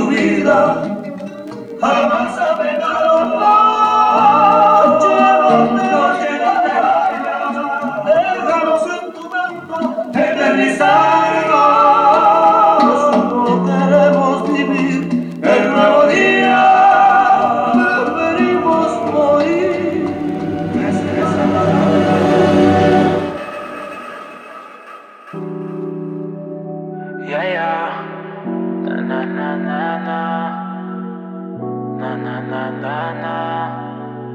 tu vida, jamás ha pegado noche de lágrimas, déjanos en tu manto eternizarnos. No queremos vivir el nuevo día, preferimos morir. Yeah, yeah. Na na na na na. Na na na na na.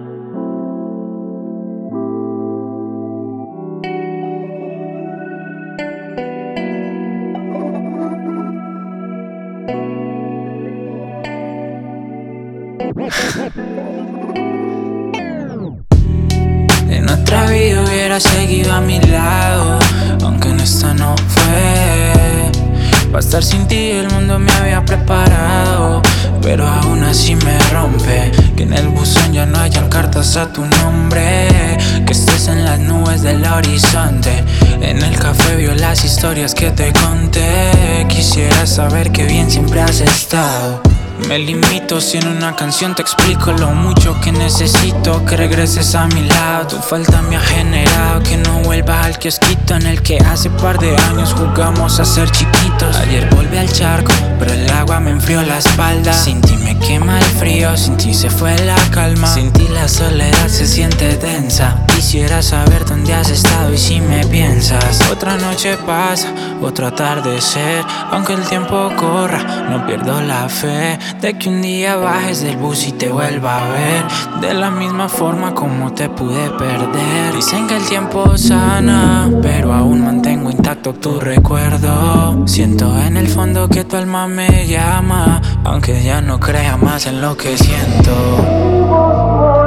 En otra vida hubiera seguido a mi lado, aunque en esta no fue. Para estar sin ti el mundo me había preparado, pero aún así me rompe que en el buzón ya no hayan cartas a tu nombre, que estés en las nubes del horizonte. En el café vio las historias que te conté. Quisiera saber qué bien siempre has estado. Me limito si en una canción te explico lo mucho que necesito que regreses a mi lado. Tu falta me ha generado que no vuelva al kiosquito en el que hace par de años jugamos a ser chiquitos. Ayer volví al charco, pero el agua me enfrió la espalda. Sin ti me quema el frío, sin ti se fue la calma. Sin ti la soledad se siente densa. Quisiera saber dónde has estado y si me piensas. Otra noche pasa, otro atardecer. Aunque el tiempo corra, no pierdo la fe de que un día bajes del bus y te vuelva a ver de la misma forma como te pude perder. Dicen que el tiempo sana, pero aún mantengo intacto tu recuerdo. Siento en el fondo que tu alma me llama, aunque ya no crea más en lo que siento.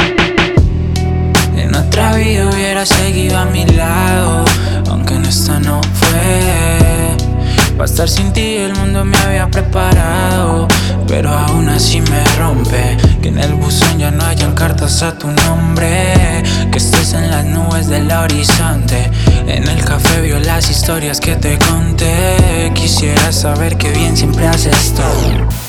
En otra vida hubiera seguido a mi lado, aunque en esta no fue. Para estar sin ti el mundo me había preparado, pero aún así me rompe que en el buzón ya no hayan cartas a tu nombre, que estés en las nubes del horizonte. En el café vio las historias que te conté. Quisiera saber qué bien siempre has estado.